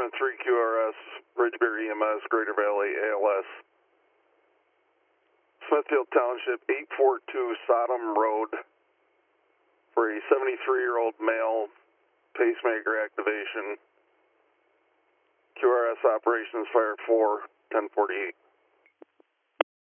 Department 3 QRS, Ridgebury EMS, Greater Valley ALS. Smithfield Township, 842 Sodom Road, for a 73-year-old male, pacemaker activation. QRS operations fire 4, 1048.